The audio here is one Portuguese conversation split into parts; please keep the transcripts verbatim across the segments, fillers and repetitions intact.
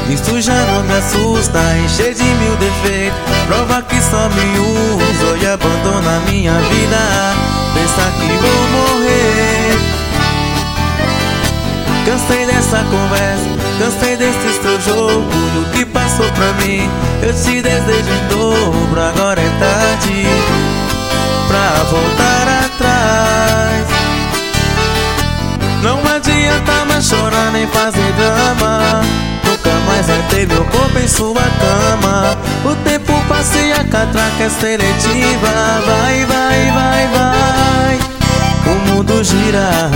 Isso já não me assusta, encher de mil defeitos. Prova que só me usa e abandona minha vida. Pensa que vou morrer. Cansei dessa conversa, cansei desse seu jogo. Do que passou pra mim, eu te desejo em dobro. Agora é tarde pra voltar atrás. Não adianta mais chorar nem fazer drama. Nunca mais vai ter meu corpo em sua cama. O tempo passa e a catraca é seletiva. Vai, vai, vai, vai, o mundo gira.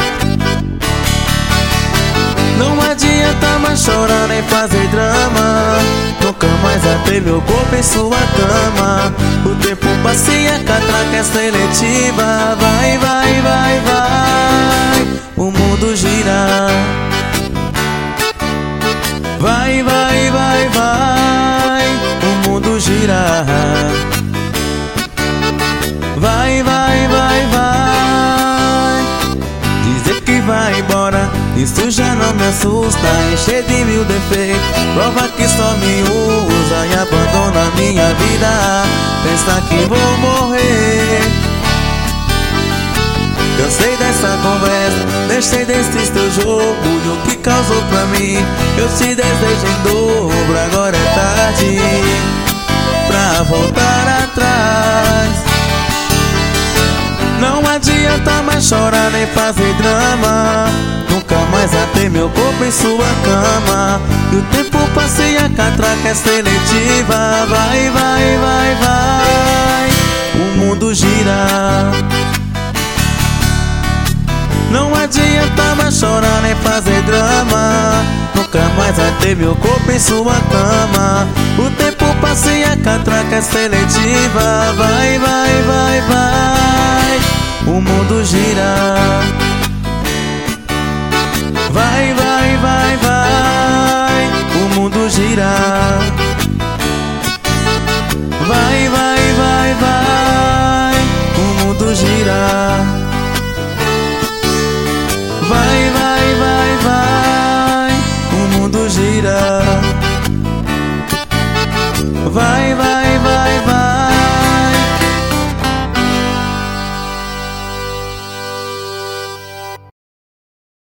Não adianta mais chorar nem fazer drama. Nunca mais vai ter meu corpo em sua cama. O tempo passa e a catraca é seletiva. Vai, vai, vai, vai, o mundo gira. Vai, vai, vai, vai, o mundo gira. Vai, vai, vai, vai, dizer que vai embora, isso já não me assusta. Encher de mil defeitos, prova que só me usa e abandona minha vida. Pensa que vou morrer. Cansei dessa conversa, deixei desse teu jogo. E o que causou pra mim, eu te desejo em dobro. Agora é tarde pra voltar atrás. Não adianta mais chorar nem fazer drama. Nunca mais vai ter meu corpo em sua cama. E o tempo passa e a catraca é seletiva. Vai, vai, vai, vai, o mundo gira. Não adianta mais chorar nem fazer drama. Nunca mais vai ter meu corpo em sua cama. O tempo passa e a catraca é seletiva. Vai, vai, vai, vai, o mundo gira. Vai, vai, vai, vai, o mundo gira. Vai, vai, vai, vai, o mundo gira. Vai, vai, vai, vai, o mundo gira. Vai, vai.